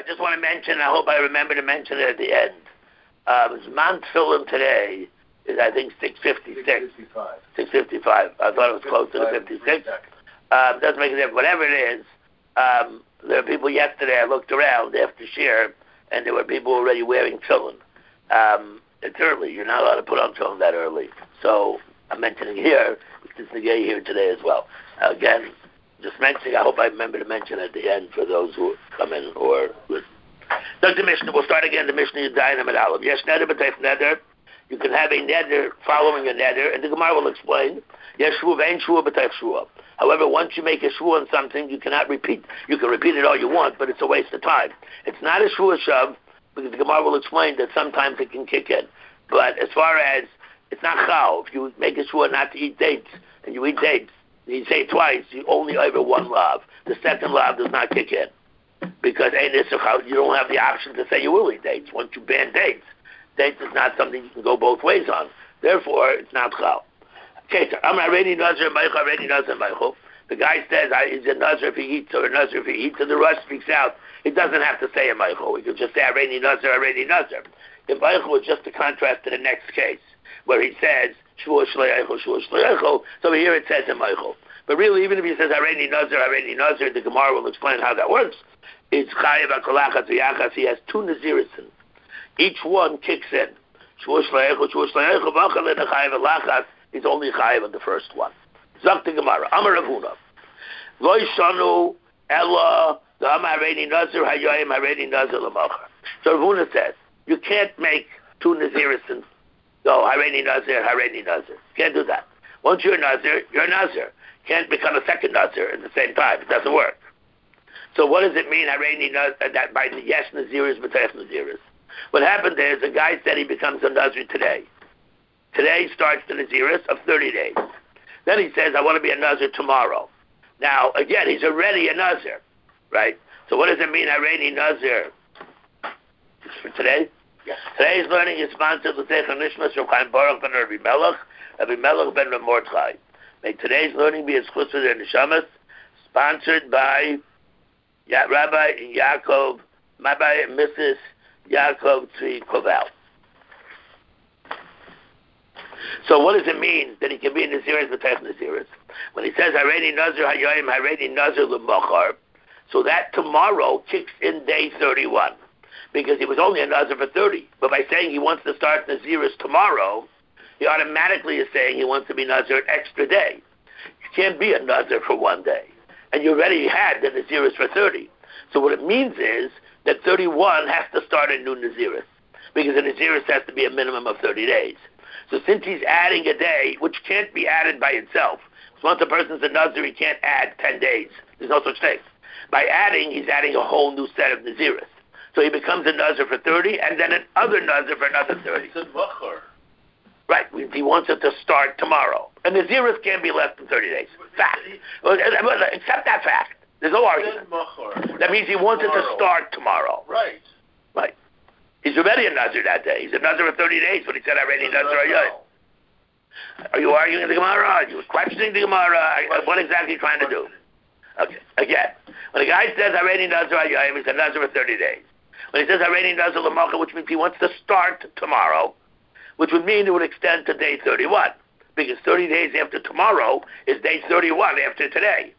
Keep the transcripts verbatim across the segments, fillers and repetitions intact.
just want to mention, I hope I remember to mention it at the end. Uh, it was Mount Tefillin today is, I think, six fifty-six. six fifty-five. six fifty-five. I thought it was closer to fifty-six. Um, doesn't make a difference. Whatever it is, um, there were people yesterday, I looked around after Shir, and there were people already wearing tefillin. Um, it's early. You're not allowed to put on tefillin that early. So I'm mentioning here, since the gay here today as well. Uh, again, just mentioning, I hope I remember to mention at the end for those who come in or listen. Look, the Mishnah, we'll start again, the Mishnah Yudayim and Aleph. Yes, neder b'teif neder. You can have a neder following a neder, and the Gemara will explain. Yes, shvuah ve'en shvuah b'teif shvuah. However, once you make a shvuah on something, you cannot repeat. You can repeat it all you want, but it's a waste of time. It's not a shvuah shav, because the Gemara will explain that sometimes it can kick in. But as far as, it's not chal. If you make a shvuah not to eat dates, and you eat dates, and you say it twice, you only over one lav. The second lav does not kick in. Because you don't have the option to say you will eat dates. Once you ban dates, dates is not something you can go both ways on. Therefore, it's not chal. Okay, so I'm already nazir meichel, already nazir meichel. The guy says he's a nazir if he eats or a nazir if he eats, and the Rush speaks out. He doesn't have to say a meichel. He could just say already nazir, already nazir. The meichel was just a contrast to the next case, where he says shvuah shleichel, shvuah shleichel. So here it says a meichel. But really, even if he says already nazir, already nazir, the Gemara will explain how that works. It's chayiv akolachas v'yachas. He has two nazirisin. Each one kicks in. Shvuah shleichel, shvuah shleichel, v'achal in the chayiv alachas. He's only chayiv on the first one. Zok the Gemara. Amar Rav Huna. Lo yishanu ella the amar hareini nazir hayoyim hareini nazir l'mocher. So Rav Huna says you can't make two nazirisin. No, hareini nazir, hareini nazir. Can't do that. Once you're a nazir, you're a nazir. Can't become a second nazir at the same time. It doesn't work. So what does it mean, hareini nazir, that by yes naziris, b'teif naziris? What happened is a guy said he becomes a nazir today. Today starts the naziris of thirty days. Then he says, I want to be a nazir tomorrow. Now, again, he's already a nazir, right? So what does it mean, hareini nazir? For today? Yes. Today's learning is sponsored with Zecher Nishmas Rav Chaim Baruch ben Rabbi Melech, Rabbi Melech ben Rav Mordechai. May today's learning be exclusive to their neshamas, sponsored by Ya- Rabbi Yaakov, Rabbi and Missus Yaakov Tzvi Koval. So what does it mean that he can be in Naziris b'teif Naziris? When he says hareini nazir hayoyim, hareini nazir l'mochar, so that tomorrow kicks in day thirty-one. Because he was only a nazir for thirty. But by saying he wants to start Naziris tomorrow, he automatically is saying he wants to be nazir an extra day. You can't be a nazir for one day. And you already had the Naziris for thirty. So what it means is that thirty-one has to start a new Naziris. Because a Naziris has to be a minimum of thirty days. So since he's adding a day, which can't be added by itself, so once a person's a Nazir, he can't add ten days. There's no such thing. By adding, he's adding a whole new set of Naziris. So he becomes a Nazir for thirty, and then another Nazir for another thirty. It's a Machar. Right, he wants it to start tomorrow. A Naziris can't be less than thirty days. Fact. Accept that fact. There's no argument. That means he wants tomorrow. It to start tomorrow. Right. Right. He's already a Nazir that day. He's a Nazir for thirty days, but he said already Nazir Ayoyim. Are you arguing the Gemara? Are you questioning the Gemara? What exactly are you trying to do? Okay. Again, when a guy says already Nazir Ayoyim, he's a Nazir for thirty days. When he says already Nazir L'mocha, which means he wants to start tomorrow, which would mean it would extend to day thirty-one. Because thirty days after tomorrow is day thirty-one after today.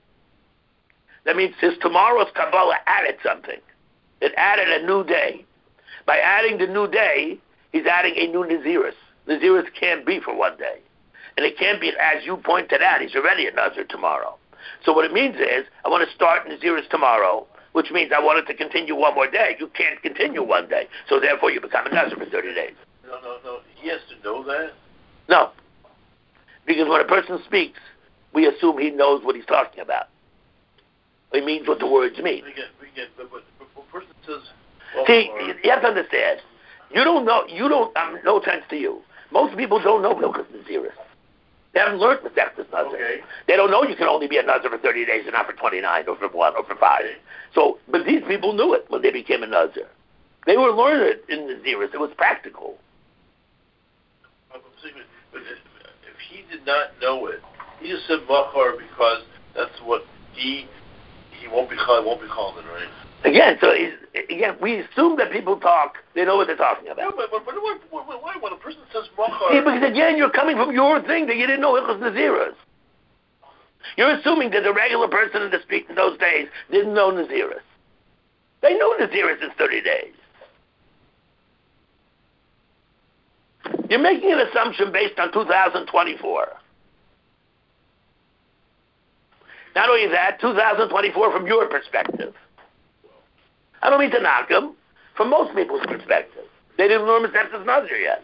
That means his tomorrow's Kabbalah added something. It added a new day. By adding the new day, he's adding a new Naziris. Naziris can't be for one day. And it can't be, as you pointed out, he's already a Nazir tomorrow. So what it means is, I want to start Naziris tomorrow, which means I want it to continue one more day. You can't continue one day. So therefore you become a Nazir for thirty days. No, no, no. He has to know that? No. Because when a person speaks, we assume he knows what he's talking about. He means what the words mean. We get, we get, but, but, but a person says... See, you have to understand. You don't know, you don't, um, no offense to you. Most people don't know Hilchos Naziris. They haven't learned the Masechtas Nazir. Okay. They don't know you can only be a Nazir for thirty days and not for twenty-nine or for one or for five. Okay. So, but these people knew it when they became a Nazir. They were learned it in Naziris. It was practical. But if, if he did not know it, he just said Machar because that's what he, he won't be called, won't be called in, right? Again, so he's, again, we assume that people talk, they know what they're talking about. Yeah, but, but, but why, why, why, when a person says machar... Yeah, because again, you're coming from your thing that you didn't know Hilchos Naziros. You're assuming that the regular person in the street in those days didn't know Naziris. They knew Naziris is thirty days. You're making an assumption based on two thousand twenty-four. Not only that, two thousand twenty-four from your perspective. I don't mean to knock them. From most people's perspective. They didn't know Masechtas Nazir yet.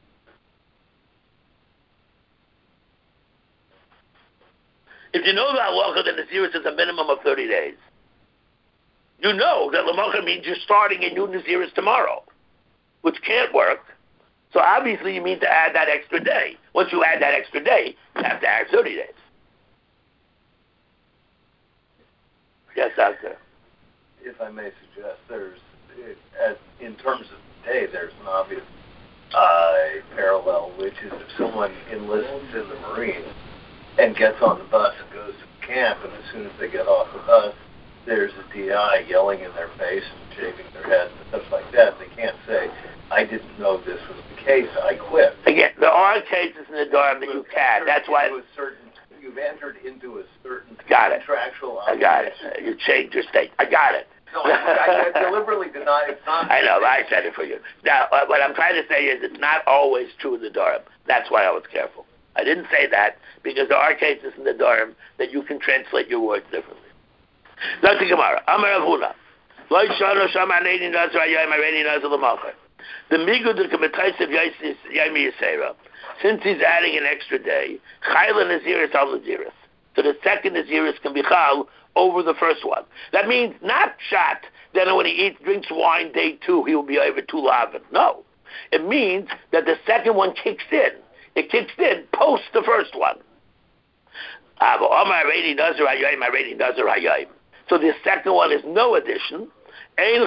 If you know the halacha, then Naziris is a minimum of thirty days. You know that Lamacha means you're starting a new Naziris tomorrow, which can't work. So obviously you mean to add that extra day. Once you add that extra day, you have to add thirty days. Yes, doctor. If I may suggest, there's, as in terms of the day, there's an obvious uh, parallel, which is if someone enlists in the Marines and gets on the bus and goes to camp, and as soon as they get off the bus, there's a D I yelling in their face and shaving their head and stuff like that. They can't say, I didn't know this was the case, I quit. Again, there are cases in the Durham that you can. That's why... Certain, you've entered into a certain got it. contractual I got it. Uh, you changed your state. I got it. No, I, I deliberately deny it. Not I know, I said it for you. Now, uh, what I'm trying to say is it's not always true in the Durham. That's why I was careful. I didn't say that because there are cases in the Durham that you can translate your words differently. Doctor Gemara, Amar Avuna, Lo Shano Shama Neini Nazar Ayayim Areini Nazar L'Malchar. The Migud of Kamitais of Yaimi Yisera, since he's adding an extra day, Chayla Naziris al Naziris. So the second Naziris can be Chal over the first one. That means not shot, then when he eats, drinks wine day two, he will be over two lavin. No. It means that the second one kicks in. It kicks in post the first one. So the second one is no addition. Then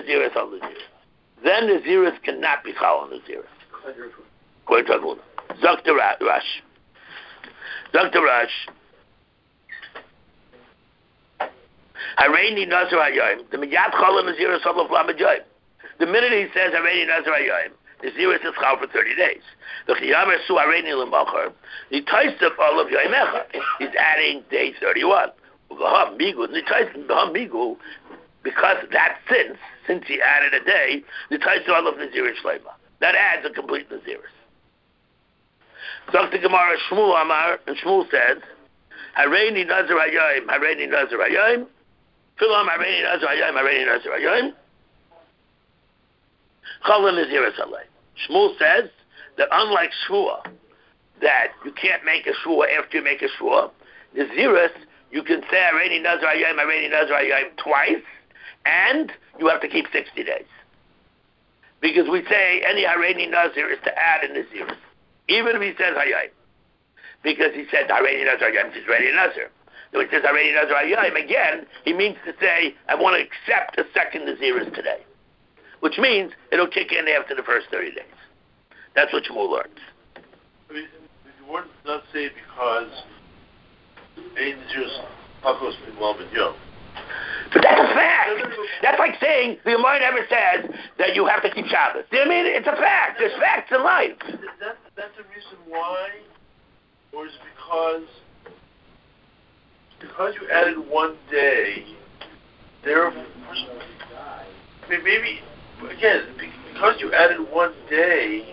Naziris cannot be Chal on Naziris. According to Avuna. Doctor Rash. Doctor Rash. Hareini Nazar Hayoim. The Miyat Chal on Naziris Sabla Flam Hayoim. The minute he says Hareini Nazar Hayoim, Naziris is Chal for thirty days. The Chiyamer Su Hareini L'Machar. The Taisef all of Yoimecha. He's adding day thirty-one. V'ham Migu. The Taisef V'ham Migu. Because that since, since he added a day, the Taisef all of Naziris Shlema. That adds a complete Naziris. Doctor Gemara Shmuel Amar, and Shmuel says, Hareini Nazar Hayoim, Hareini Nazar Hayoim, Philam Hareini Nazar Hayoim, Hareini Nazar Hayoim, Chala Naziris Alei. Shmuel says that unlike Shua, that you can't make a Shua after you make a Shua, Naziris, you can say Hareini Nazar Hayoim, Hareini Nazar Hayoim twice, and you have to keep sixty days. Because we say any Hareini Nazir is to add a Naziris. Even if he says Hayoim. Because he said Hareini Nazar Hayoim, he's Hareini Nazir. So he says Hareini Nazar Hayoim, again, he means to say, I want to accept a second Naziris today. Which means it'll kick in after the first thirty days. That's what Shmuel learns. I mean, you would not say because Ein Naziris Pakos Pinwal Ben Yom. But that's a fact. That's like saying the Gemara never says that you have to keep Shabbos. You know what I mean? It's a fact. There's facts in life. That, that's the reason why? Or is it because, because you added one day, therefore, I mean, maybe, again, because you added one day,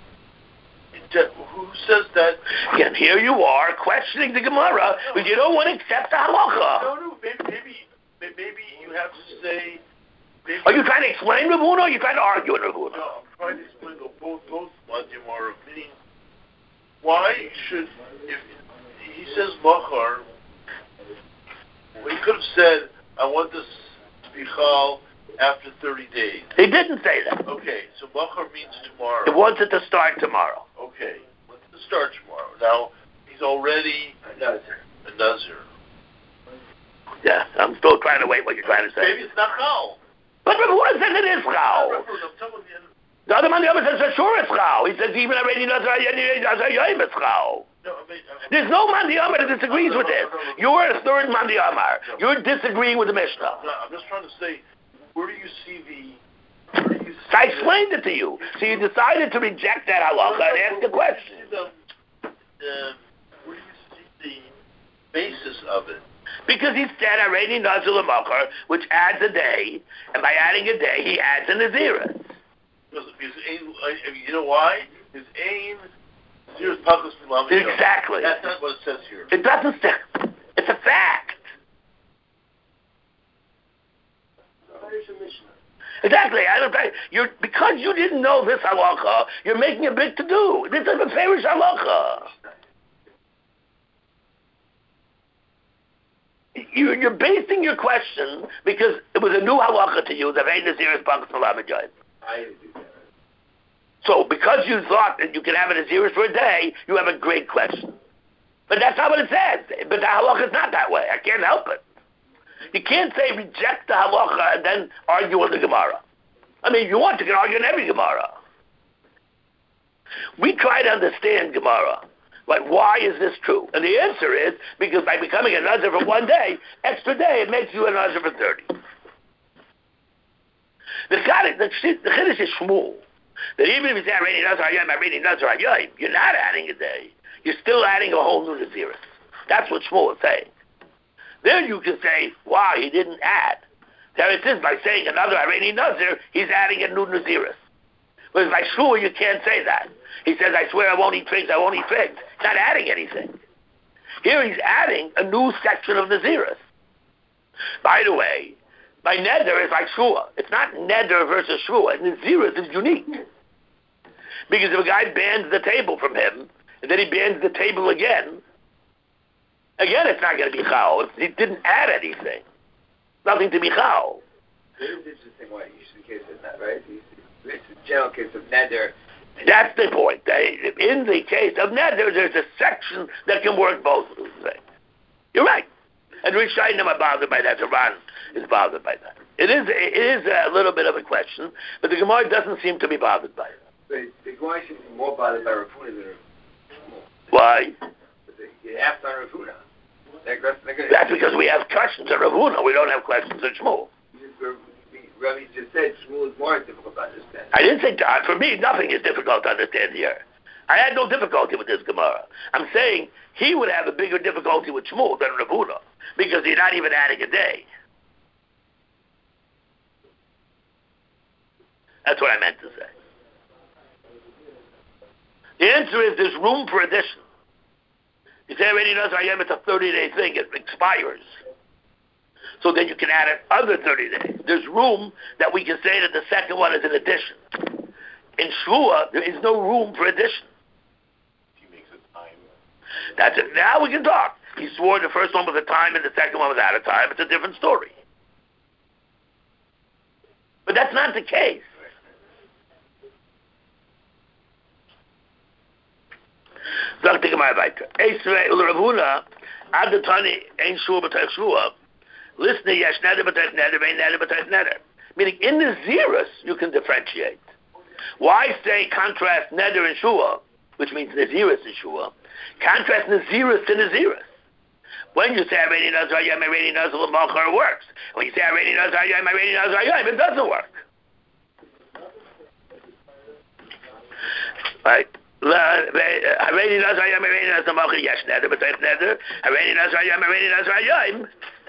who says that? Again, here you are questioning the Gemara, but you don't want to accept the halacha. No, no, maybe, maybe, maybe you have to say. Maybe are you trying to explain Ravuna, or are you trying to argue in Ravuna? No, I'm trying to explain the, both both Madim are meaning. Why should if he says machar? Well, he could have said, "I want this to be chal after thirty days." He didn't say that. Okay, so machar means tomorrow. He wants it to start tomorrow. Okay, wants it to start tomorrow. Now he's already a nazir. A nazir. Yeah, I'm still trying to wait what you're trying to say. Maybe it's not chal. But Ravuna says it is chal. The other man, the other says for sure it's chal. He says even already Nazar Hayoim is chal. No, I mean, I mean, there's no man Amar that disagrees no, no, with this. No, no, no, no. You're a third man Amar. You're disagreeing with the Mishnah. No, I'm just trying to say, where do you see the? Where do you see I explained it to you. So you decided to reject that halacha and ask a question. The, the, where do you see the basis of it? Because he said already Nazir L'Machar, which adds a day, and by adding a day, he adds a Naziris. Because, because ain, you know why? Because ain Naziris Pachas Milam. Exactly. That's not what it says here. It doesn't say. It's a fact. Exactly. I don't. You're because you didn't know this halacha. You're making a big to do. This is a famous halacha. You, you're basing your question because it was a new halacha to you. The Vein Naziris Pachas Milam. I didn't do that. So because you thought that you could have a Naziris for a day, you have a great question. But that's not what it says. But the halacha is not that way. I can't help it. You can't say reject the halacha and then argue with the Gemara. I mean, if you want, you can argue in every Gemara. We try to understand Gemara. Like, why is this true? And the answer is because by becoming a Nazir for one day, extra day, it makes you a Nazir for thirty. The Chiddush the, the Chiddush is Shmuel. That even if you say, I'm reading Nazir Hayom, I'm reading Nazir Hayom, you're not adding a day. You're still adding a whole new Naziris. That's what Shmuel is saying. Then you can say, wow, he didn't add. There it is, by saying another Iranian Nazir, he's adding a new Naziris. Whereas by Shmuel, you can't say that. He says, I swear I won't eat figs, I won't eat figs. He's not adding anything. Here he's adding a new section of Naziris. By the way, by Neder is like Shua. It's not Neder versus Shua. Naziris is unique. Because if a guy bans the table from him, and then he bans the table again, again, it's not going to be chal. He didn't add anything. Nothing to be chal. It is interesting why you should case of that, right? It's a general case of neder. That's the point. In the case of neder, there's a section that can work both things. You're right. And Rishayim are bothered by that. The Ran is bothered by that. It is, it is a little bit of a question, but the Gemara doesn't seem to be bothered by it. But the Gemara should be more bothered by Rav Huna than Rav Shmuel. Why? You have to on Rav Huna. That's because we have questions at Rav Huna. We don't have questions at Shmuel. Rabbi just said Shmuel is more difficult to understand. I didn't say, uh, for me, nothing is difficult to understand here. I had no difficulty with this Gemara. I'm saying he would have a bigger difficulty with Shmuel than Rav Huna because he's not even adding a day. That's what I meant to say. The answer is there's room for addition. You say already knows I am, it's a thirty-day thing, it expires. So then you can add another thirty days. There's room that we can say that the second one is an addition. In Shvua, there is no room for addition. He makes a time. That's it. Now we can talk. He swore the first one was a time and the second one was out of time. It's a different story. But that's not the case. Sagt die Gemara weiter. Esrei ul Rav Huna, ad tani ein shua b'tayich shua, listen, yesh neder b'tayich neder, vein neder b'tayich neder. Meaning, in the Zerus, you can differentiate. Why say contrast neder and shua, which means Nazirus and shua, contrast Nazirus to Nazirus? When you say Areni Nazar Yom, Areni Nazar L'Machar, it works. When you say Areni Nazar Yom, Areni Nazar Yom, it doesn't work. Right? Hareni Nazar Yom, Hareni Nazar L'Machar, yes, neder, but if neder, Hareni Nazar Yom, Hareni Nazar Yom,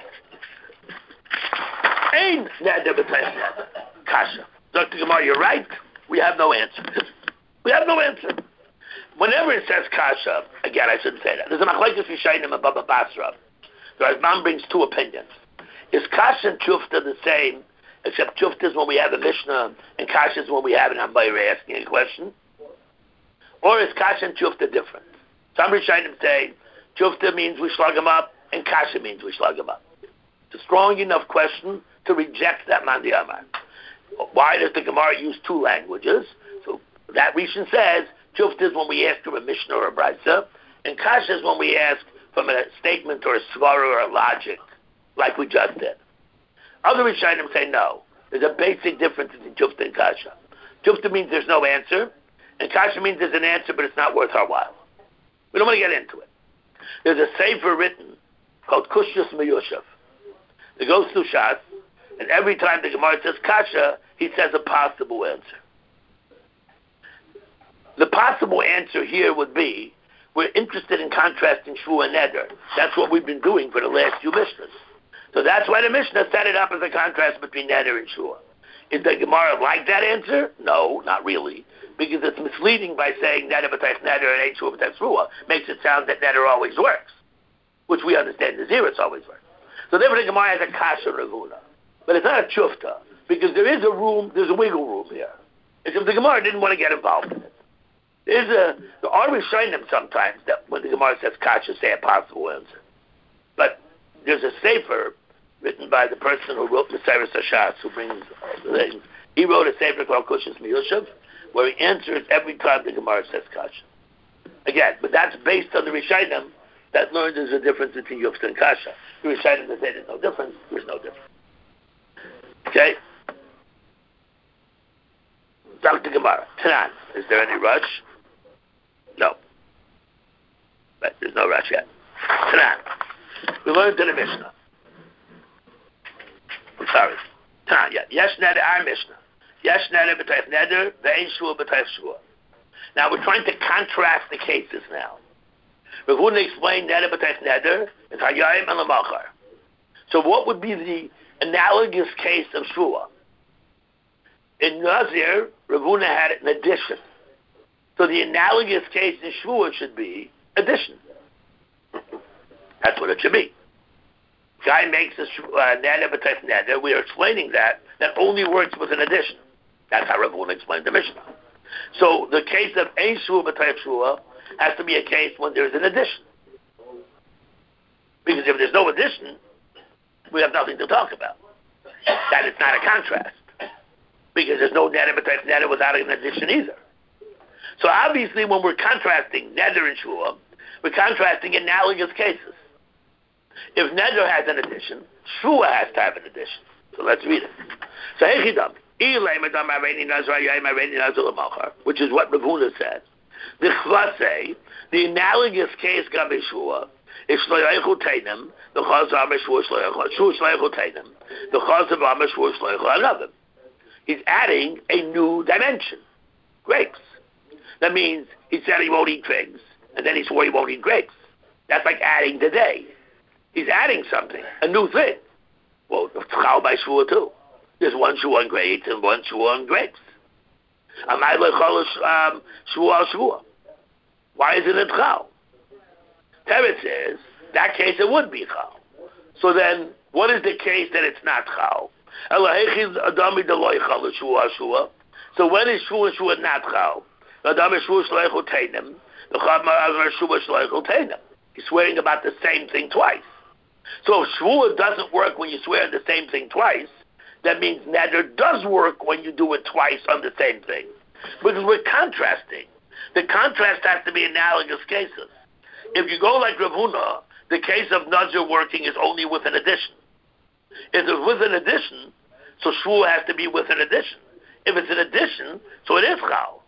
ain't neder, but if neder. Kasha. Doctor Gemara, you're right. We have no answer. We have no answer. Whenever it says kasha, again, I shouldn't say that. There's a machlekes Rishayim and Baba Basra. The Rashbam brings two opinions. Is kasha and chufta the same, except chufta is when we have a Mishnah, and kasha is when we have an Ambayra asking a question? Or is kasha and chufta different? Some Rishayim say chufta means we slug him up, and kasha means we slug him up. It's a strong enough question to reject that Mandi Amar. Why does the Gemara use two languages? So that Rishon says chufta is when we ask from a Mishnah or a Brisa, and kasha is when we ask from a statement or a svara or a logic, like we just did. Other Rishonim say no. There's a basic difference between chufta and kasha. Chufta means there's no answer, and kasha means there's an answer, but it's not worth our while. We don't want to get into it. There's a sefer written called Kushus Meyushav. It goes through Shas, And every time the Gemara says kasha, he says a possible answer. The possible answer here would be, we're interested in contrasting Shvuah and Neder. That's what we've been doing for the last few Mishnahs. So that's why the Mishnah set it up as a contrast between Neder and Shvuah. Is the Gemara like that answer? No, not really. Because it's misleading by saying Neder b'tayich Neder and Ein Shvuah b'tayich Shvuah. Makes it sound that Neder always works. Which we understand the Zeretz always works. So therefore the Gemara has a kasha Ravuna. But it's not a chufta. Because there is a room, there's a wiggle room here. It's if the Gemara didn't want to get involved in it. There's a, there are Rishonim sometimes that when the Gemara says kasha, say a possible answer. But there's a sefer written by the person who wrote Mesiras Hashas, who brings all the things. He wrote a sefer called Kushas Miyushav, where he answers every time the Gemara says kasha. Again, but that's based on the Rishonim that learned there's a difference between Yufta and kasha. The Rishonim that say there's no difference, there's no difference. Okay? Doctor Gemara, Tanan, is there any rush? No. But there's no rush yet. Tanan. We learned in the Mishnah. I'm sorry. Tanan, yeah. Yesh neder, our Mishnah. Yesh neder b'tayich neder, ve'ein shvuah b'tayich shvuah. Now we're trying to contrast the cases now. Rav Huna explained neder b'tayich neder, and hayayim and lamachar. So what would be the analogous case of shvuah? In Nazir, Rav Huna had an addition. So the analogous case in Shvuah should be addition. That's what it should be. Guy makes a neder b'tayich neder. We are explaining that. That only works with an addition. That's how Rav Huna explained the Mishnah. So the case of ein shvuah b'tayich shvuah has to be a case when there's an addition. Because if there's no addition, we have nothing to talk about. That is not a contrast. Because there's no neder b'tayich neder without an addition either. So obviously when we're contrasting neder and shvuah, we're contrasting analogous cases. If neder has an addition, shvuah has to have an addition. So let's read it. So hechidam, which is what Rav Huna said. The chvasei, the analogous case gabe shvuah, is shloyachul teinim, the chazar shvuah shloyachul teinim, the chazar shvuah shloyachul another. He's adding a new dimension. Grapes. That means he said he won't eat figs, and then he swore he won't eat grapes. That's like adding today. He's adding something, a new thing. Well, it's chal by shvuah too. There's one shvuah on grapes and one shvuah on grapes. Amay lechol shvuah al shvuah. Why isn't it chal? Teretz says, that case it would be chal. So then, what is the case that it's not chal? So when is shvuah and shvuah not chal? He's swearing about the same thing twice. So if shvuah doesn't work when you swear the same thing twice, that means neder does work when you do it twice on the same thing. Because we're contrasting. The contrast has to be analogous cases. If you go like Rav Huna, the case of nazir working is only with an addition. If it's with an addition, so shvuah has to be with an addition. If it's an addition, so it is chal.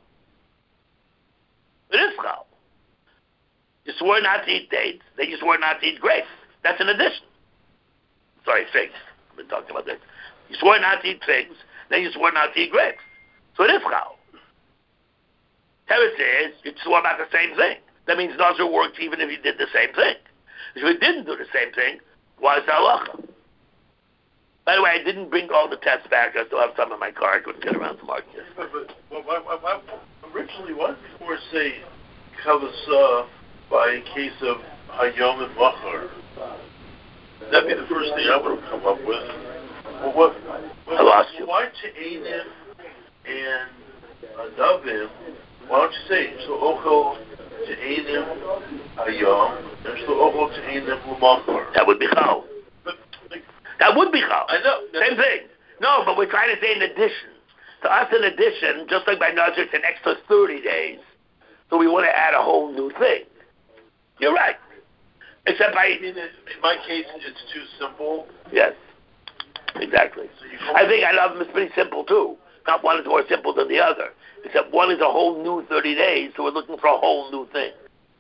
It is chal. You swore not to eat dates, then you swore not to eat grapes. That's an addition. Sorry, figs. I've been talking about this. You swore not to eat figs, then you swore not to eat grapes. So it is chal. Teretz says you swore about the same thing. That means nazir worked even if you did the same thing. If you didn't do the same thing, why is that halacha? By the way, I didn't bring all the tests back. I still have some in my car. I couldn't get around to marking it. But, but well, I, I, I, originally, why did before say kavasa by a case of hayom and machar? That'd be the first thing I would have come up with. Well, what, what, I lost you. Why te'enim and adavim? Why don't you say so ochel te'enim hayom and so ochel te'enim l'machar? That would be chal. That would be chal. I know. Same thing. No, but we're trying to say in addition. To us, in addition, just like by nazir, it's an extra thirty days. So we want to add a whole new thing. You're right. Except by... I mean, in my case, it's too simple. Yes. Exactly. So you I think I love them. It's pretty simple, too. Not one is more simple than the other. Except one is a whole new thirty days, so we're looking for a whole new thing.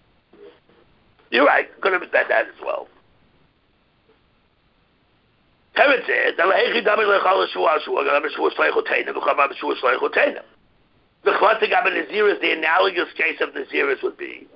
You're right. Could have said that as well. Teretz is, the Chvatig Abba Naziris, the analogous case of Naziris would be,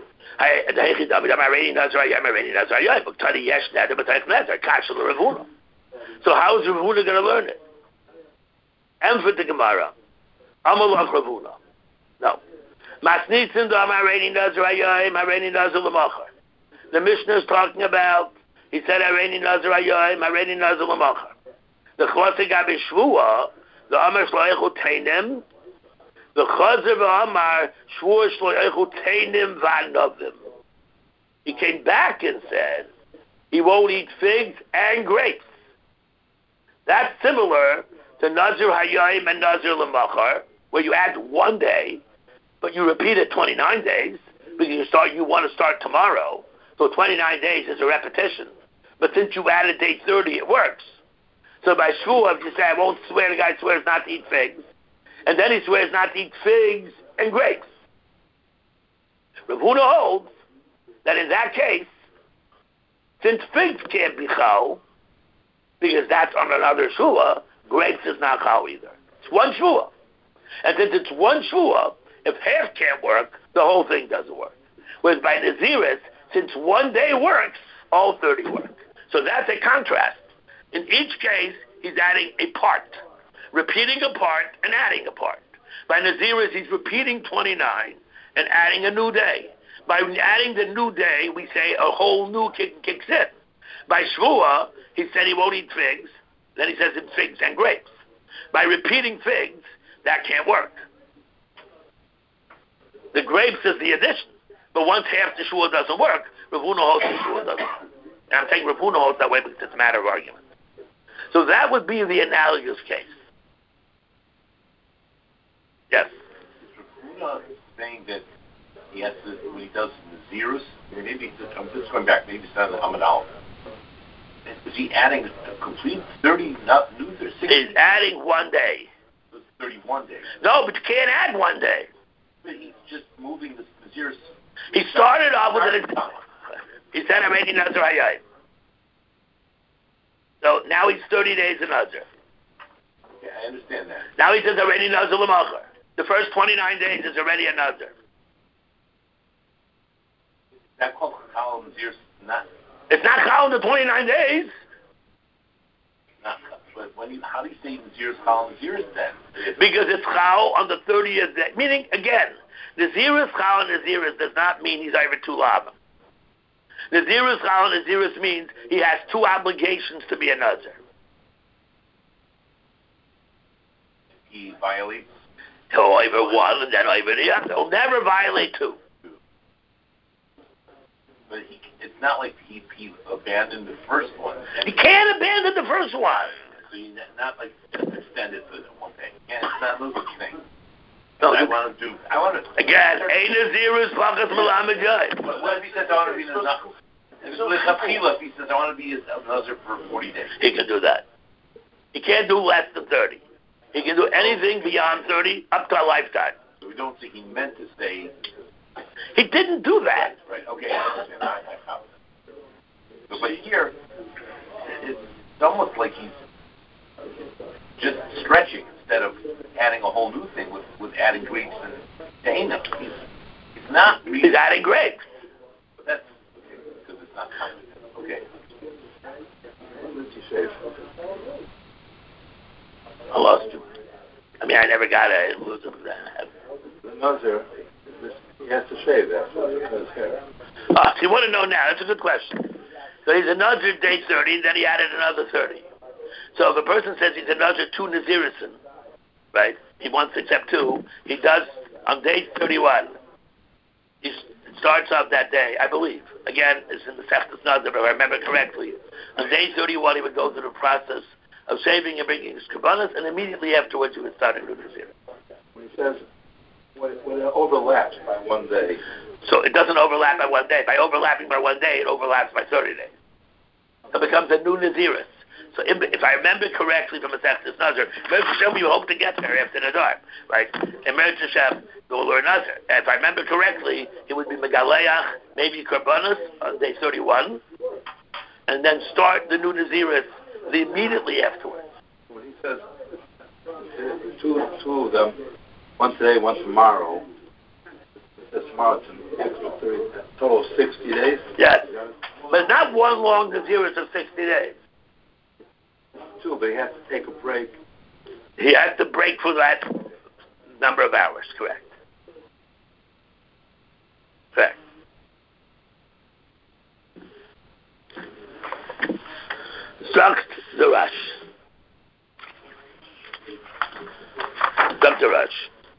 so how is Ravuna going to learn it? And for the Gemara, Amalach Ravuna. No. Masnitzin do Amareni Nazarayim, Amareni Nazar Lamachar. The Mishnah is talking about, he said, Amareni Nazarayim, Amareni Nazar Lamachar. The Chvatig Abba Shvua, the Amar Shloechu Teinim, the Chazer v'Amar Shvur Shloechu Teinim v'Anavim. He came back and said he won't eat figs and grapes. That's similar to Nazir Hayayim and Nazir Lamachar, where you add one day, but you repeat it twenty-nine days because you start. You want to start tomorrow, so twenty-nine days is a repetition. But since you added day thirty, it works. So by Shvuah, if you say I won't swear, the guy swears not to eat figs. And then he swears not to eat figs and grapes. Rav Huna holds that in that case, since figs can't be chal, because that's on another shua, grapes is not chal either. It's one shua. And since it's one shua, if half can't work, the whole thing doesn't work. Whereas by Naziris, since one day works, all thirty work. So that's a contrast. In each case, he's adding a part. Repeating a part and adding a part. By Naziris, he's repeating twenty-nine and adding a new day. By adding the new day, we say a whole new kick kicks in. By Shvuah, he said he won't eat figs. Then he says it's figs and grapes. By repeating figs, that can't work. The grapes is the addition. But once half the Shvuah doesn't work, Rav Huna holds the Shvuah doesn't work. And I'm saying Rav Huna holds that way because it's a matter of argument. So that would be the analogous case. Yes. Is Rav Huna saying that he has to, when he does Nazirus, maybe, I'm just going back, maybe it's not the Hamadal. Is he adding a complete thirty, not new, there's sixty? He's adding one day. thirty-one days. No, but you can't add one day. But he's just moving the Nazirus. He started off with an... He said, I'm eighty Nazir Hayayim. So now he's thirty days in Nazir. Okay, I understand that. Now he says, already Nazir L'machar. The first twenty-nine days is already a Nazir. Is that called Chal Nazirus? Not... It's not Chal in the twenty-nine days. Not, but when you, how do you say Nazirus Chal Nazirus then? It's, because it's Chal on the thirtieth day. Meaning, again, Nazirus Chal and Nazirus does not mean he's over two labim. Nazirus Chal and Nazirus means he has two obligations to be a Nazir. He violates? He'll over one and then over the other. He'll never violate two. But he, it's not like he, he abandoned the first one. He can't abandon the first one. So you not like just extend it to one thing. Yeah, it's not a such thing. No, I want to do. I want to. Again, a Nazirus Pachas Malamed Jai. What if he says I want to be a Nazir? If he says I want to be a Nazir for forty days, he can do that. He can't do less than thirty. He can do anything beyond thirty up to a lifetime. So we don't think he meant to say. He didn't do that. Right. Okay. I understand. I, I found it. But, but here, it's almost like he's just stretching instead of adding a whole new thing with, with adding grapes and Dana. He's, he's not really... He's adding grapes. But that's okay, because it's not common. Okay. What did you say? I lost you. I mean, I never got it. The Nazir, he has to shave after his hair. Oh, so you want to know now. That's a good question. So he's a Nazir day thirty, then he added another thirty. So if a person says he's a Nazir two Nazirisin, right, he wants to accept two, he does on day thirty-one. He starts off that day, I believe. Again, it's in the Sechtas Nazir, if I remember correctly. On day thirty-one, he would go through the process of shaving and bringing his kabbalas, and immediately afterwards he would start a new Nazir. When he says, when it, when it overlaps by one day. So it doesn't overlap by one day. By overlapping by one day, it overlaps by thirty days. So it becomes a new Naziris. So if, if I remember correctly from a Sechtas Nazir, Meretz Hashem, you hope to get there after the dark, right? And Meretz Hashem, we'll learn Nazir. And if I remember correctly, it would be Megaleach, maybe Karbanas on day thirty-one, and then start the new Naziris the immediately afterwards. When he says two, two of them, one today, one tomorrow, it says tomorrow it's an extra thirty, total of sixty days? Yes. But not one long Naziris of sixty days. Two, but he has to take a break. He has to break for that number of hours, correct. Correct. Sucked the rush. Sucked the rush.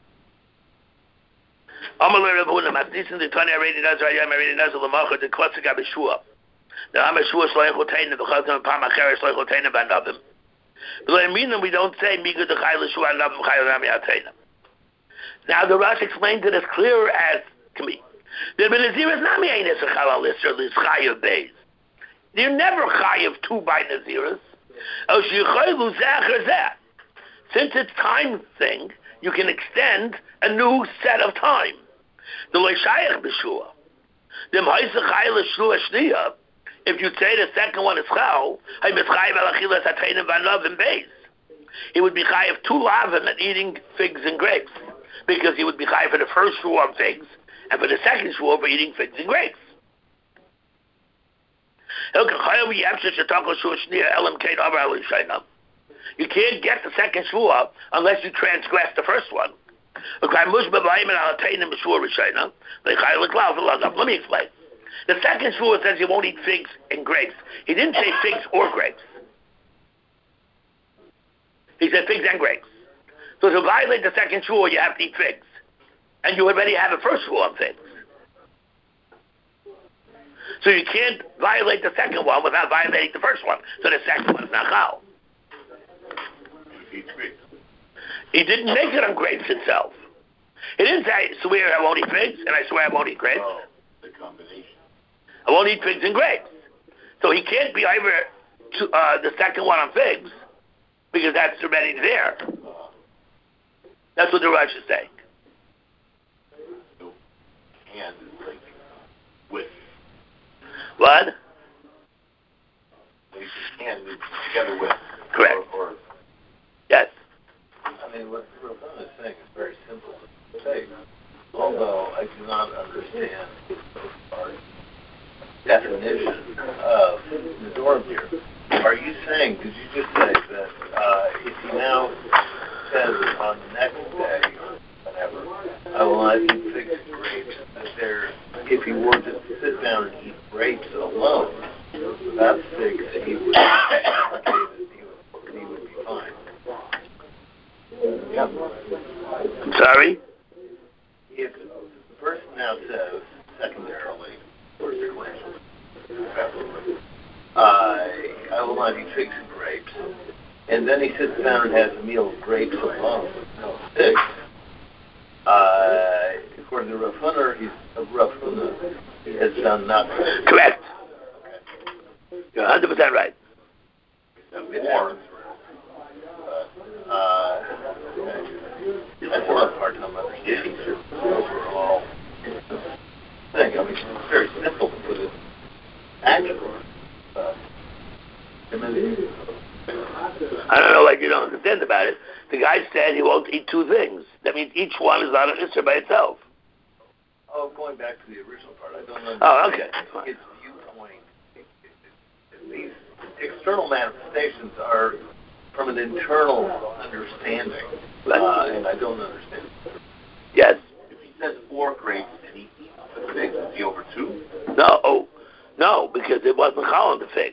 Amalur Rav Huna, Matnisin the Tanya Radi Nazar Ayam Radi Nazar Lamacha the Kwatsika Beshua. The Amashua Shloichotain the Chazam Pamacher Shloichotain Banavim. But we don't say Migu the Chayla Shua Navim Chayla Atena. Now the Rush explains it as clear as can be. The Benazir is not Mianis Chalal Isra Lis Chayav Beis. You're never Chayav two by Naziris. Since it's time thing, you can extend a new set of time. The Leishayach B'Shua. The Ma'isa Chayla Shua Shniya. If you say the second one is Chal, he would be Chayav two lavim and eating figs and grapes. Because he would be Chayav for the first shua on figs, and for the second shua for eating figs and grapes. You can't get the second shua unless you transgress the first one. Let me explain. The second shua says you won't eat figs and grapes. He didn't say figs or grapes. He said figs and grapes. So to violate the second shua, you have to eat figs. And you already have a first shua on figs. So you can't violate the second one without violating the first one. So the second one is not chal. He didn't make it on grapes itself. He didn't say, I swear I won't eat figs, and I swear I won't eat grapes. Oh, the combination. I won't eat figs and grapes. So he can't be either to, uh, the second one on figs, because that's already there. That's what the Rush is saying. So, and it's like with. What? And together with. Correct. Or, or, yes. I mean, what Ravon is saying is very simple to say, although I do not understand our definition of the dorm here. Are you saying, did you just say that uh, if he now says on the next day or whatever, I will not eat figs and grapes, that there, if he were to sit down and eat grapes alone, without figs, he would, he would, he would be fine? Yep. I'm sorry? If the person now says, secondarily, or sequentially, uh, I will not eat figs and grapes, and then he sits down and has a meal of grapes alone with no figs, uh, according to Rav Hunter, he's a Rav Hunter, he has done nothing. Correct. You're one hundred percent right. Or, uh, I still have a hard time understanding the overall thing. I mean, it's very simple to put it actually. Uh, I don't know what you don't understand about it. The guy said he won't eat two things. That means each one is not an issue by itself. Oh, going back to the original part, I don't know. Oh, okay. His viewpoint, these external manifestations are from an internal understanding, uh, and I don't understand. Yes. if he says four grapes and he eats the figs, is he over two? No. Oh, no, because it wasn't chal on the figs.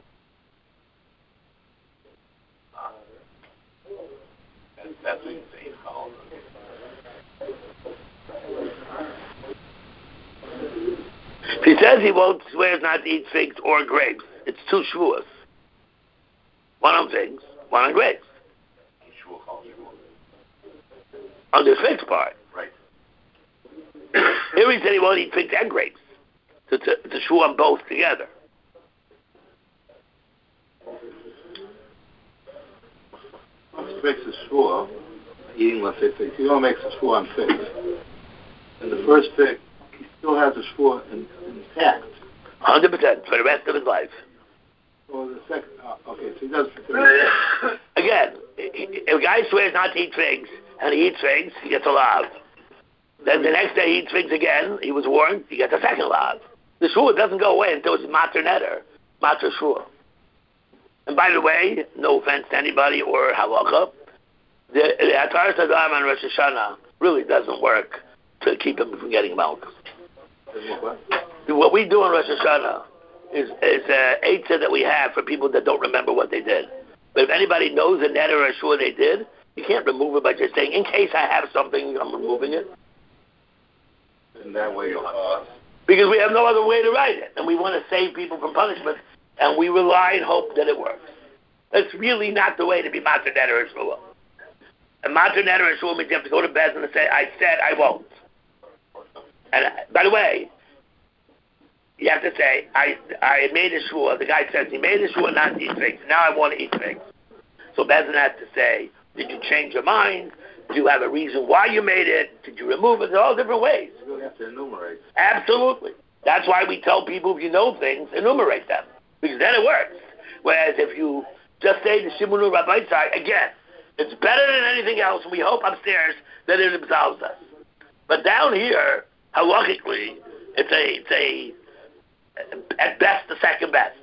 That's, that's what he's saying. Chal. If he says he won't swear not to eat figs or grapes, it's two shvuas. One on figs, one on grapes. On the figs part. Right. Here he said he won't eat figs and grapes. So it's a, it's a shvu on both together. He makes a shvua, eating, let's say, figs. He only makes a shvua on figs. And the first fig, he still has a shvua in, intact. one hundred percent for the rest of his life. Or the second, oh, okay, so he does for thirty. Again, if a guy swears not to eat figs, and he eats figs, he gets a lav. Then the next day he eats figs again, he was warned, he gets a second lav. The shua doesn't go away until it's mater netter, mater shua. And by the way, no offense to anybody or halacha, the Ataras Adam on Rosh Hashanah really doesn't work to keep him from getting milk. What we do on Rosh Hashanah is is a eitzah that we have for people that don't remember what they did. But if anybody knows a net or a shua they did, you can't remove it by just saying, in case I have something, I'm removing it. In that way, you'll have because we have no other way to write it, and we want to save people from punishment, and we rely and hope that it works. That's really not the way to be mater net or a shua. A mater net or a shua means you have to go to bed and say, I said I won't. And uh, by the way, you have to say, I I made a shua. The guy says he made a shua not to eat figs. Now I want to eat figs. So Bezin has to say, did you change your mind? Do you have a reason why you made it? Did you remove it? There's all different ways. You really have to enumerate. Absolutely. That's why we tell people, if you know things, enumerate them. Because then it works. Whereas if you just say the Shimonu Rabbi side, again, it's better than anything else, and we hope upstairs that it absolves us. But down here, halachically, it's a, it's a, at best, the second best.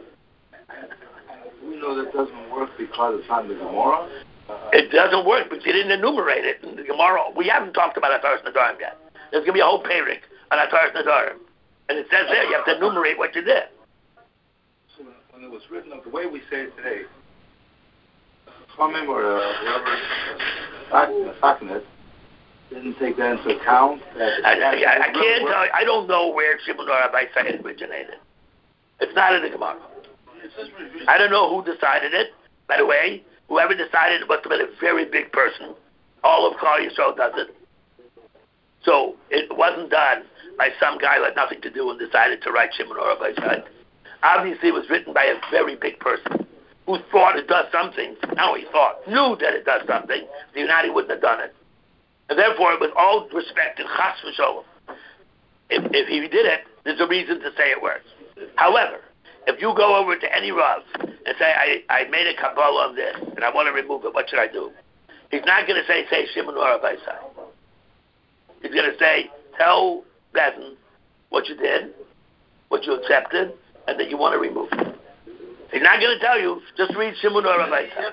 We know that doesn't work because it's not in the Gemara. Uh, it doesn't work because you didn't enumerate it in the Gemara. We haven't talked about Ataras Nadarim yet. There's going to be a whole parak on Ataras Nadarim. And it says there you have to enumerate what you did. So when it was written up the way we say it today, Chachamim or uh, whoever Sakin it didn't take that into account. That I, I, I, I can't tell you. I don't know where Shimon Rabbi Sa'id originated. It's not in the Gemara. I don't know who decided it. By the way, whoever decided it must have been a very big person. All of Klal Yisrael does it. So it wasn't done by some guy who had nothing to do and decided to write Shimon Rabbi Sa'id. Obviously, it was written by a very big person who thought it does something. Now he thought, knew that it does something. The Unani wouldn't have done it. And therefore, with all respect and chas v'sholom, if, if he did it, there's a reason to say it works. However, if you go over to any Rav and say, I, I made a Kabbalah on this, and I want to remove it, what should I do? He's not going to say, say Shimon Rabbi Sa'id. He's going to say, tell Bezin what you did, what you accepted, and that you want to remove it. He's not going to tell you, just read Shimon Rabbi Sa'id.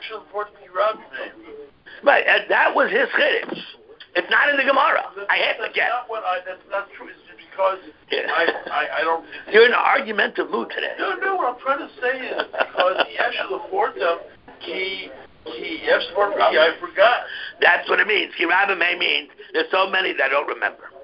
Right, and that was his chiddush. It's not in the Gemara. That's, I have to that's get. Not what I, that's not true. It's just because Yeah. I, I, I don't. You're in an argumentative mood today. No, no. What I'm trying to say is because the Yeshua Fortem, he, he, I forgot. That's what it means. Kirabim means there's so many that I don't remember.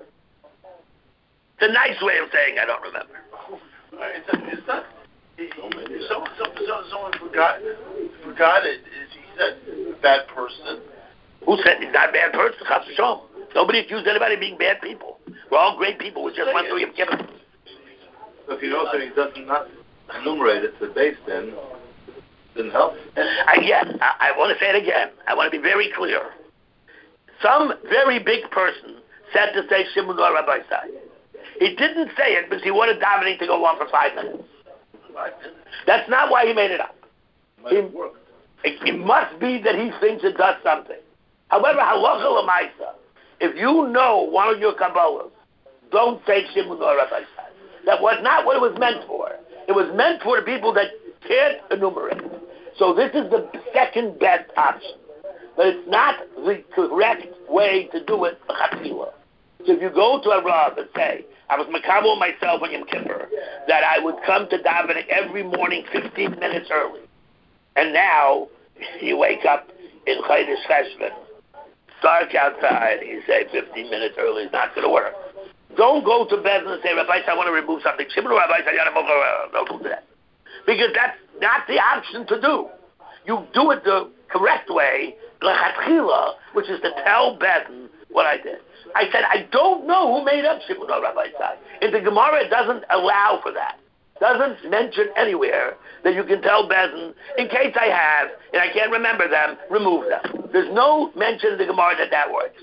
It's a nice way of saying I don't remember. It's, it's not. He, he, someone, someone, someone forgot, forgot it. He's not a bad person. Who said he's not a bad person? Chas v'sholom. Nobody accused anybody of being bad people. We're all great people. We just went through Yom Kippur. So if you know that he does not enumerate it to the base, then didn't help. Again, I, I want to say it again. I want to be very clear. Some very big person said to say Shimon Rabbi Sa'id. He didn't say it because he wanted davening to go on for five minutes. That's not why he made it up. Might have worked. It, it must be that he thinks it does something. However, halacha l'maisa, if you know one of your Kabbalahs, don't say Shimon Rabbi Sa'id. That was not what it was meant for. It was meant for the people that can't enumerate. So this is the second best option. But it's not the correct way to do it, l'chatchila. So if you go to a Rav and say, I was makabel myself on Yom Kippur, that I would come to davening every morning fifteen minutes early. And now, you wake up in Chodesh Cheshvan, dark outside, and you say fifteen minutes early is not going to work. Don't go to bed and say, Rabbi, I want to remove something. Shimon Rabbi, don't do that. Because that's not the option to do. You do it the correct way, l'chatchila, which is to tell Bedin what I did. I said, I don't know who made up Shimon Rabbi Sa'id. In the Gemara, it doesn't allow for that. Doesn't mention anywhere that you can tell Bezin, in case I have, and I can't remember them, remove them. There's no mention in the Gemara that that works.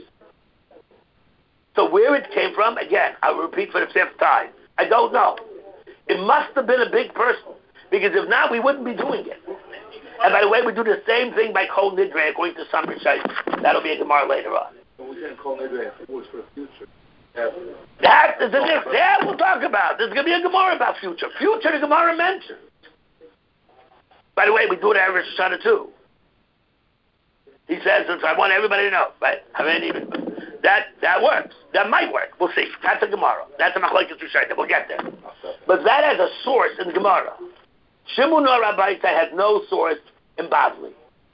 So where it came from, again, I'll repeat for the fifth time, I don't know. It must have been a big person Because if not, we wouldn't be doing it. And by the way, we do the same thing by Kol Nidre according to some Rishonim. That'll be a Gemara later on. But we didn't Kol Nidre was for the future. That is a difference. That we'll talk about. There's going to be a Gemara about future. Future, the Gemara mentioned. By the way, we do it at Rosh Hashanah too. He says, I want everybody to know, right? I mean, even that that works. That might work. We'll see. That's a Gemara. That's a Machlokes Rishonim. We'll get there. But that has a source in the Gemara. Shimon or Rabbaita has no source in Bavli.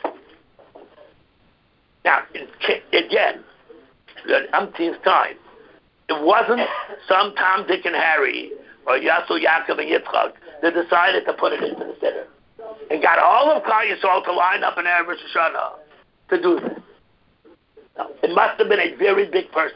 Now, again, the umpteenth time, it wasn't some Tom, Dick, and Harry or Yasu, Yaakov, and Yitzchak that decided to put it into the Siddur and got all of Klal Yisrael to line up in Erev Rosh Hashanah to do this. No, it must have been a very big person.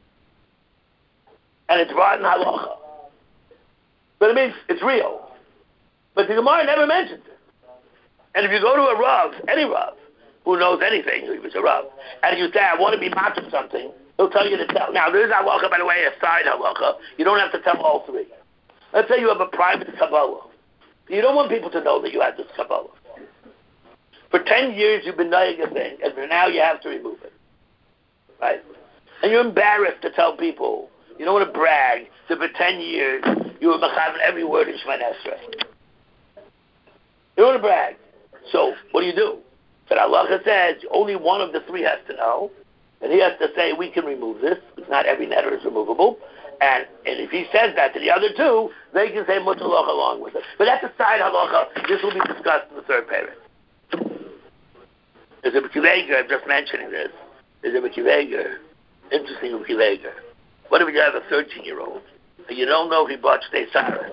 And it's brought in halacha. But it means it's real. But the Gemara never mentions it. And if you go to a Rav, any Rav, who knows anything, he was a Rav, and you say, I want to be matching something, he'll tell you to tell. Now, there is halacha, by the way, a side halacha. You don't have to tell all three. Let's say you have a private Kabbalah. You don't want people to know that you have this Kabbalah. For ten years, you've been knowing a thing, and now you have to remove it. Right? And you're embarrassed to tell people. You don't want to brag that for ten years, you were mechaven every word in Shemana Esrei. You don't want to brag. So, what do you do? So halacha says only one of the three has to know, and he has to say, we can remove this, because not every netter is removable. And, and if he says that to the other two, they can say much halacha along with it. But that's a side halacha. This will be discussed in the third parent. There's a B'kiveger, I'm just mentioning this. There's a B'kiveger, interesting B'kiveger. What if you have a thirteen-year-old, and you don't know if he bought Shtei Sarah?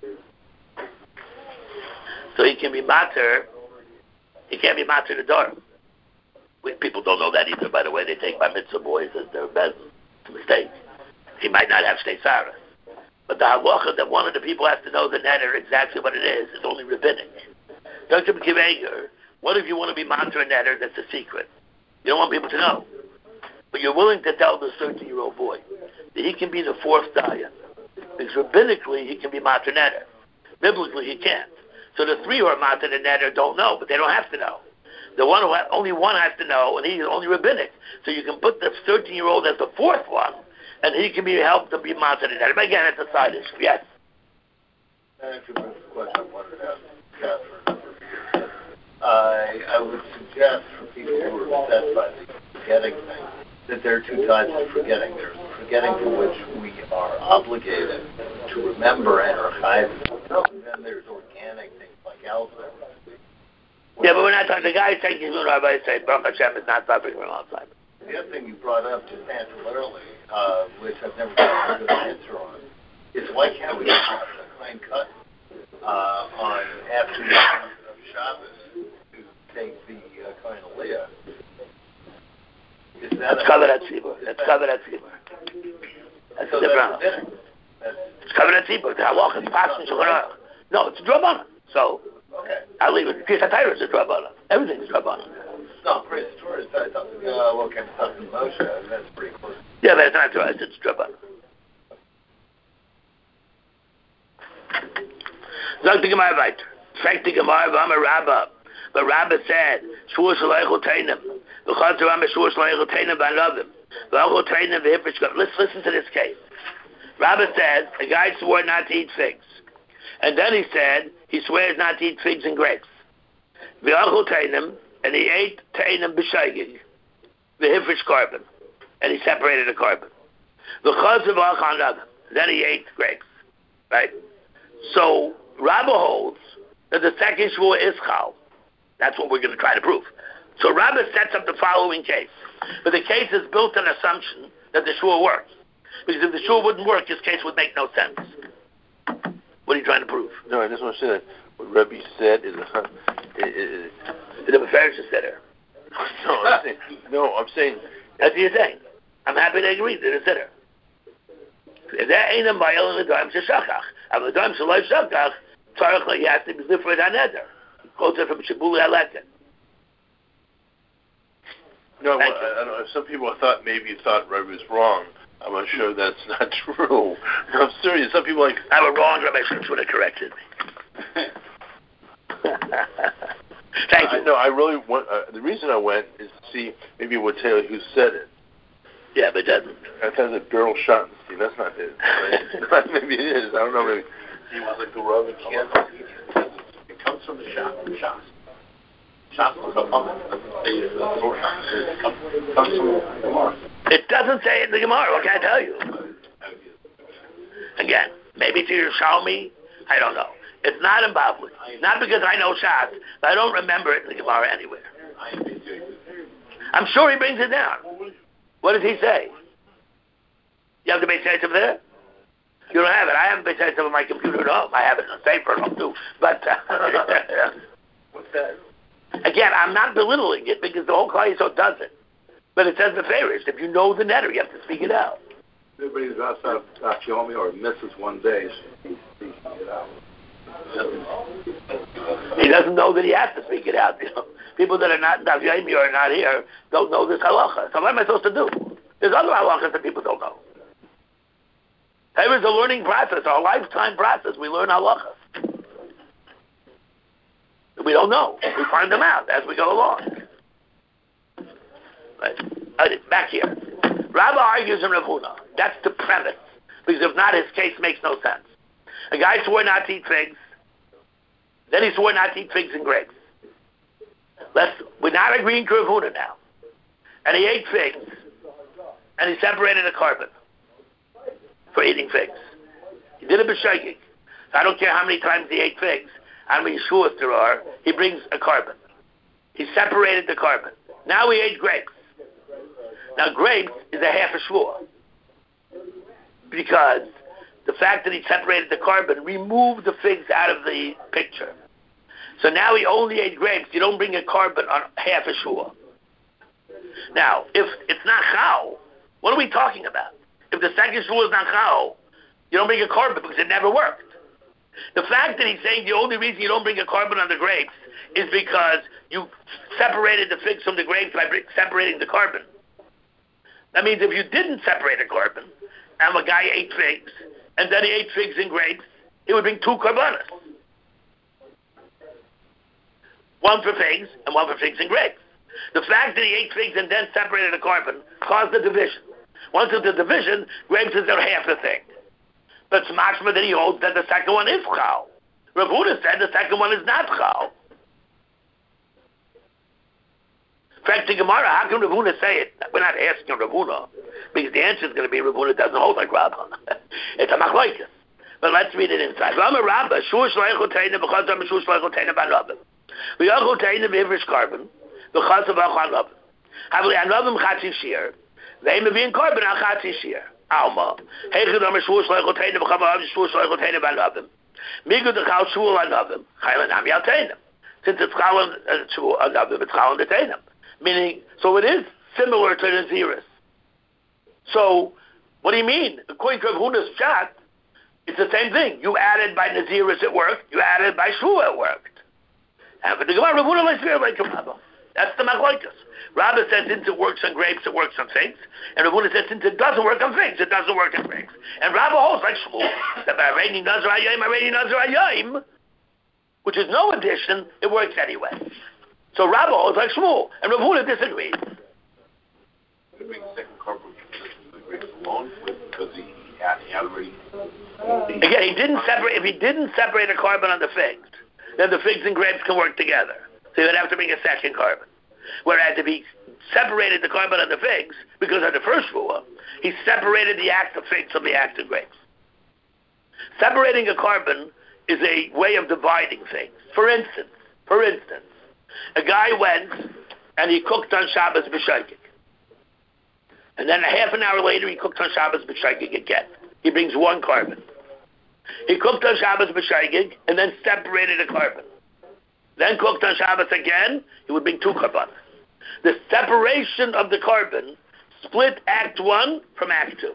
So he can be mater, he can't be mater to Durham. People don't know that either, by the way. They take my mitzvah boys as their best. It's a mistake. He might not have Shtei Sarah. But the halacha that one of the people has to know the netter exactly what it is, is only rabbinic. Doctor B'kiveger, what if you want to be mater a netter that's a secret? You don't want people to know. But you're willing to tell this thirteen-year-old boy that he can be the fourth dayan. Because rabbinically, he can be mater netter. Biblically, he can't. So the three who are mater the netter don't know, but they don't have to know. The one who ha- only one has to know, and he's only rabbinic. So you can put the thirteen-year-old as the fourth one, and he can be helped to be mater the netter. But again, it's a side issue. Yes. That actually brings the question I wanted to ask Catherine over here. I I would suggest for people who are obsessed by the forgetting thing that there are two types of forgetting. There's forgetting for which we are obligated to remember and are chayav. And then there's organic things like Alzheimer's. Yeah, but we're not talking. The guy saying he's doing Rabbi say Baruch Hashem is not suffering from Alzheimer's. The other thing you brought up just naturally, uh, which I've never gotten a good answer on, is why can't we have a clean cut uh, on afternoon of Shabbos to take the uh, Kohen Aliyah? Is that That's covered at Tzibur. That's covered at Tzibur. That's so the difference. It's covered at Tzibur. The halacha is passing Shulchan Aruch. No, it's a drabbanan. So okay. I'll leave it. Kiss HaTorah is a drabbanan. Everything is drabbanan. No, praise the Torah. I thought, uh, well, okay, talking to Moshe, that's pretty close. Yeah, but it's not Torah. It's drabbanan. Zog the Gemara weiter. Fragt the Gemara, V'amar Rabbah. But Rabbah said, Shvur Sh'leichel Teinim. V'chad Torah Shvur Sh'leichel Teinim V'anravim. V'achel Teinim V'hifrish Gov. Let's listen to this case. Rabbah said, a guy swore not to eat figs. And then he said, he swears not to eat figs and grapes. V'achel Teinim, and he ate Teinim B'shaygig. V'hifrish carbon. And he separated the carbon. V'chad Torah V'anravim. Then he ate grapes. Right? So, Rabbah holds that the second shvur is chal. That's what we're going to try to prove. So Rabbah sets up the following case. But the case is built on assumption that the shvur works. Because if the shvur wouldn't work, his case would make no sense. What are you trying to prove? No, I just want to say that what Rebbe said is a... Is, The Mefarish said it. no, I'm saying... No, I'm saying... That's what you're saying. I'm happy to agree that it's there. That ain't a mile in the dime sheshachach. And the dime shalai shachach, tzarech he has to be different than another. Quotes from Shibuli Halekin. No, well, I, I don't know. Some people thought maybe thought Rebbe was wrong. I'm not sure that's not true. I'm serious. Some people like... I was wrong, Rabbi Schultz would have corrected me. Thank you. I, no, I really want. Uh, the reason I went is to see maybe what Taylor who said it. Yeah, but that. I thought it was Beryl Schottenstein. That's not it. Right? Maybe it is. I don't know. Maybe He was like the Rav Kian. It comes from the shop. Shops. Shops look up on it. It comes from the Gemara. It doesn't say it in the Gemara. What can I tell you? Again, maybe it's Yerushalmi. I don't know. It's not in Bavli. Not because I know Shas, but I don't remember it in the Gemara anywhere. I'm sure he brings it down. What does he say? You have the Beit Yosef there? You don't have it. I have Beit Yosef on my computer at home. I have it in a safer at home too. But uh, What's that? Again, I'm not belittling it because the whole Klal Yisrael does it. But it says the favors. If you know the netter, you have to speak it out. Everybody's outside of Dafyomi or misses one day, so he's speaking it out. He doesn't know that he has to speak it out. You know, people that are not Dafyomi or not here don't know this halacha. So what am I supposed to do? There's other halachas that people don't know. It is a learning process, our lifetime process. We learn halachas. We don't know. We find them out as we go along. Right. Back here. Rabbi argues in Rav Huna. That's the premise. Because if not, his case makes no sense. A guy swore not to eat figs. Then he swore not to eat figs and grapes. Let's, we're not agreeing to Rav Huna now. And he ate figs. And he separated a carbon for eating figs. He did it b'shaygig. So I don't care how many times he ate figs, how many shuas there are, he brings a carbon. He separated the carbon. Now he ate grapes. Now grapes is a half a shvua. Because the fact that he separated the carbon removed the figs out of the picture. So now he only ate grapes. You don't bring a carbon on half a shvua. Now, if it's not chal, what are we talking about? If the second shvua is not chal, you don't bring a carbon because it never worked. The fact that he's saying the only reason you don't bring a carbon on the grapes is because you separated the figs from the grapes by separating the carbon. That means if you didn't separate a carbon, and a guy ate figs, and then he ate figs and grapes, he would bring two carbonas. One for figs, and one for figs and grapes. The fact that he ate figs and then separated a carbon caused the division. Once it's a division, grapes is half the thing. But it's mashma that he holds that the second one is chal. Rav Huna said the second one is not chal. In fact, the Gemara, how can Rav Huna say it? We're not asking Rav Huna, because the answer is going to be Rav Huna doesn't hold like Rabbah. It's a machlokes. But let's read it inside. Rama Rabbah, shur shleichu teina because I'm shur shleichu teina banabim. We are going teina b'ivrish carbon because of our banabim. Havli anabim chatzi shir. They may be in carbon on chatzi shir. Alma. Heichud am shur shleichu teina because I'm shur shleichu teina banabim. Migu de chal shur anabim. Chaylan am yal teina. Since it's chal shur anabim, it's chal the teina. Meaning, so it is similar to the Naziris. So, what do you mean? According to Rav Huna's shot, it's the same thing. You added by Naziris, it worked. You added by Shua, it worked. And for the Gemara, Rav Huna likes to like Rabbah. That's the machlokes. Rabbah says since it works on grapes, it works on figs. And Rav Huna says since it doesn't work on figs, it doesn't work on figs. And Rabbah holds like Shmuel, that by Reini Nazar Hayim, Reini Nazar Hayim, which is no addition, it works anyway. So Rabbah holds like Shmuel, and Rav Huna disagrees. The big second carbon the grapes alone because he had, he had already. Again, he didn't separate. If he didn't separate a carbon on the figs, then the figs and grapes can work together. So he would have to bring a second carbon. Whereas if he separated the carbon on the figs because of the first shvua, he separated the act of figs from the act of grapes. Separating a carbon is a way of dividing things. For instance, for instance. A guy went and he cooked on Shabbos b'shaygig. And then a half an hour later he cooked on Shabbos b'shaygig again. He brings one carbon. He cooked on Shabbos b'shaygig and then separated a carbon. Then cooked on Shabbos again, he would bring two carbonas. The separation of the carbon split Act one from Act two.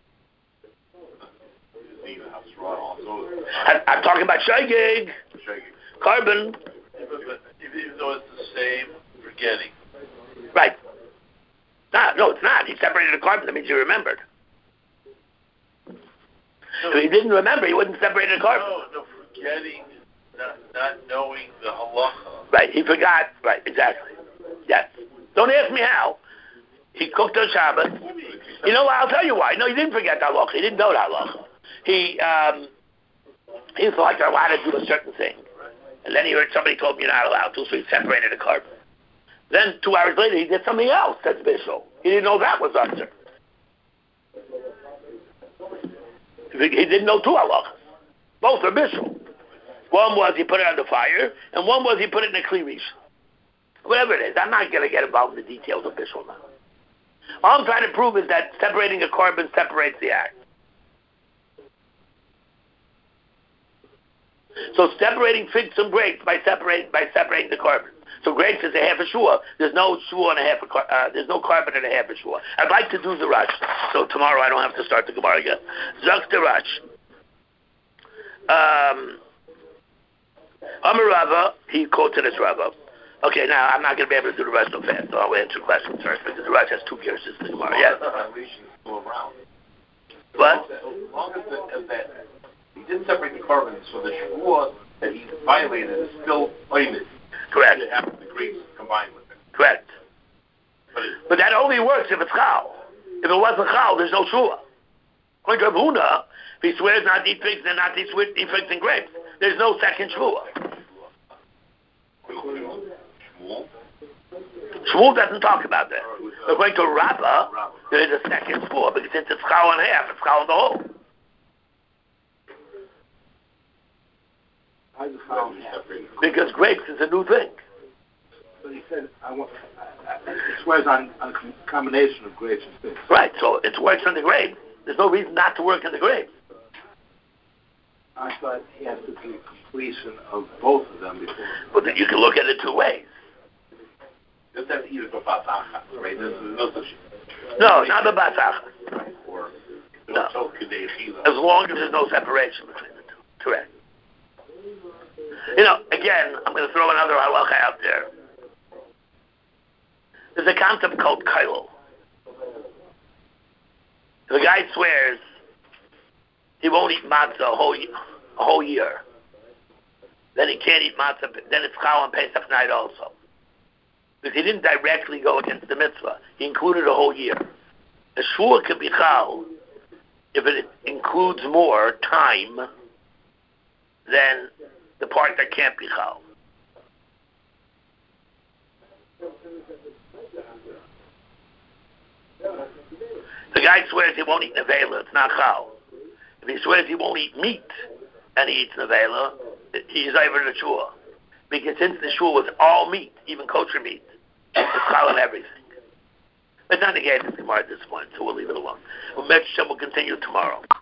I, I'm talking about shaygig. Carbon. Even though it's the same forgetting. Right. No, no, it's not. He separated a carbon. That means he remembered. No, if he didn't remember, he wouldn't separate a carbon. No, no, forgetting not, not knowing the halacha. Right, he forgot. Right, exactly. Yes. Don't ask me how. He cooked on Shabbos. You know what? I'll tell you why. No, he didn't forget the halacha. He didn't know the halacha. He, um, he thought you're allowed to do a certain thing. And then he heard somebody told him you're not allowed to, so he separated the carbon. Then two hours later, he did something else that's bishul. He didn't know that was under. He didn't know two halachas. Both are bishul. One was he put it on the fire, and one was he put it in a kli rishon. Whatever it is, I'm not going to get involved in the details of bishul now. All I'm trying to prove is that separating a carbon separates the act. So separating figs from grapes by separating by separating the carbon. So grapes is a half a shua. There's no shua and a half a car, uh, there's no carbon and a half a shua. I'd like to do the rush, so tomorrow I don't have to start the Gemara again. Zak the rush. Um, Amar Rava, he quoted as Rava. Okay, now I'm not going to be able to do the rush so fast, so I'll answer questions first because the rush has two gears. This is the Gemara. Yes. What? As long as, the, as that he didn't separate the carbons, so the shvua that he violated is still oimid. Correct. It happens the grapes combined with it. Correct. But, it, but that only works if it's chal. If it wasn't chal, there's no shua. According to Rav Huna, if he swears not to eat figs and not to eat figs and grapes, there's no second shua. Shmuel? Shmuel doesn't talk about that. According to Rabbah, there is a second shua because since it's chal and half, it's chal and the whole. Because grapes is a new thing. But he said, I want, it swears on, on a combination of grapes and figs. Right, so it works on the grapes. There's no reason not to work on the grapes. I thought he has to do completion of both of them before. But then you can look at it two ways. Doesn't have to eat it for basachas, right? There's no such. No, not the basachas. Right? Or no. As long as there's no separation between the two. Correct. You know, again, I'm going to throw another halacha out there. There's a concept called kailul. If a guy swears he won't eat matzah a whole, a whole year, then he can't eat matzah, then it's chal on Pesach night also. Because he didn't directly go against the mitzvah. He included a whole year. A shvua can be chal if it includes more time than the part that can't be chal. The guy swears he won't eat nevela, it's not chal. If he swears he won't eat meat and he eats nevela, he's over the shua. Because since the shua was all meat, even kosher meat, it's chal on everything. It's not negated this Gemara at this point, so we'll leave it alone. We'll, we'll continue tomorrow.